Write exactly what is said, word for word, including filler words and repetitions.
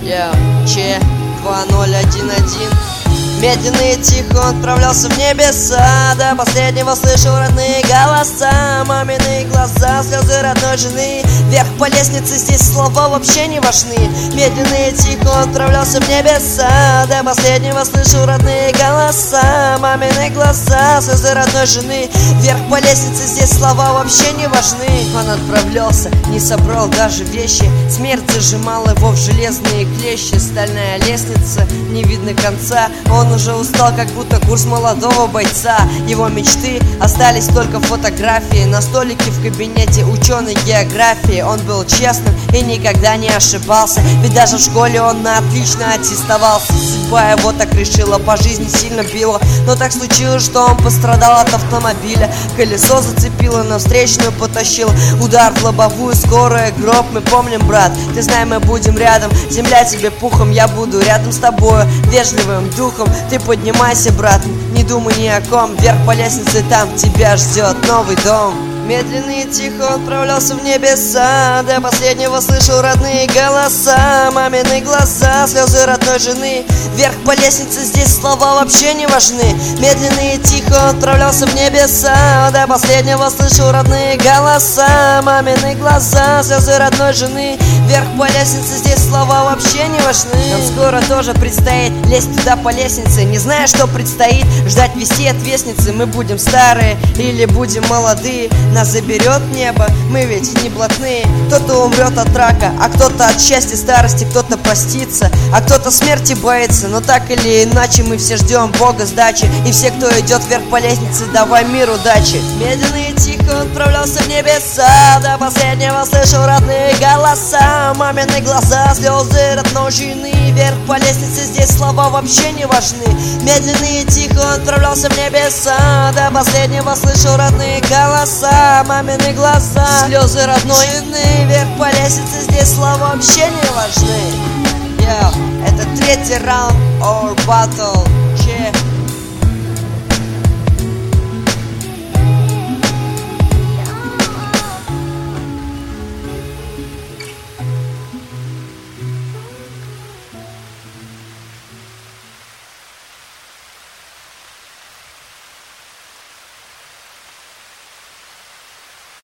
Я Че два ноль один один. Медленно и тихо он отправлялся в небеса. До последнего слышал родные голоса, мамины глаза, слезы родной жены. Вверх по лестнице, здесь слова вообще не важны. Медленно и тихо он отправлялся в небеса. До последнего слышал родные голоса, мамины глаза, слезы родной жены. Вверх по лестнице, здесь слова вообще не важны. Он отправлялся, не собрал даже вещи. Смерть зажимала его в железные клещи. Стальная лестница, не видно конца. Он уже устал, как будто курс молодого бойца. Его мечты остались только фотографии на столике в кабинете ученой географии. Он был честным и никогда не ошибался, ведь даже в школе он на отлично аттестовался. Судьба его так решила, по жизни сильно била, но так случилось, что он пострадал от автомобиля. Колесо зацепило, на встречную потащил. Удар в лобовую, скорая, гроб. Мы помним, брат, ты знай, мы будем рядом. Земля тебе пухом, я буду рядом с тобою, вежливым духом. Ты поднимайся, брат, не думай ни о ком. Вверх по лестнице, там тебя ждет новый дом. Медленно и тихо он отправлялся в небеса. До последнего слышал родные голоса, мамины глаза, слезы родной жены. Вверх по лестнице, здесь слова вообще не важны. Медленно и тихо он отправлялся в небеса. До последнего слышал родные голоса, мамины глаза, слезы родной жены. Вверх по лестнице, здесь слова вообще не важны. Нам скоро тоже предстоит лезть туда по лестнице. Не зная, что предстоит, ждать вести от вестницы. Мы будем старые или будем молодые, нас заберет небо, мы ведь не блатные. Кто-то умрет от рака, а кто-то от счастья старости, кто-то простится, а кто-то смерти боится. Но так или иначе мы все ждем Бога сдачи. И все, кто идет вверх по лестнице, давай мир удачи. Медленно и тихо он отправлялся в небеса. До последнего слышал родные голоса, мамины глаза, слезы родной жены. Вверх по лестнице, здесь слова вообще не важны. Медленно и тихо он отправлялся в небеса. До последнего слышал родные голоса, мамины глаза, слезы родной жены. Вверх по лестнице, здесь слова вообще не важны. Йо, это третий раунд Our Battle.